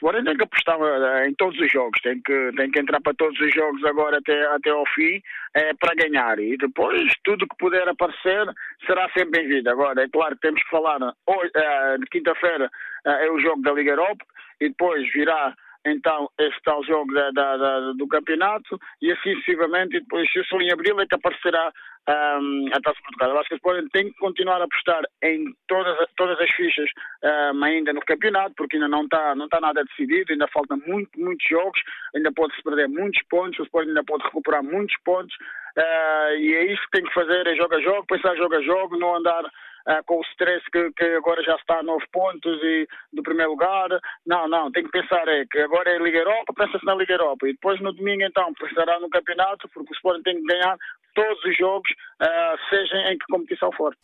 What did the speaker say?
Sporting tem que apostar em todos os jogos, tem que entrar para todos os jogos agora até ao fim para ganhar. E depois tudo que puder aparecer será sempre bem-vindo. Agora, é claro que temos que falar hoje, de quinta-feira é o jogo da Liga Europa e depois virá então esse tal jogo do campeonato e assim sucessivamente, e depois só em abril é que aparecerá a Taça de Portugal. Eu acho que o Sporting tem que continuar a apostar em todas as fichas ainda no campeonato, porque ainda não está nada decidido, ainda faltam muitos jogos, ainda pode-se perder muitos pontos, o Sporting ainda pode recuperar muitos pontos, e é isso que tem que fazer, é jogo a jogo, pensar jogo a jogo, não andar com o stress que agora já está a 9 pontos e do primeiro lugar. Não, tem que pensar que agora é a Liga Europa, pensa-se na Liga Europa e depois no domingo então pensará no campeonato, porque o Sporting tem que ganhar todos os jogos, seja em que competição for.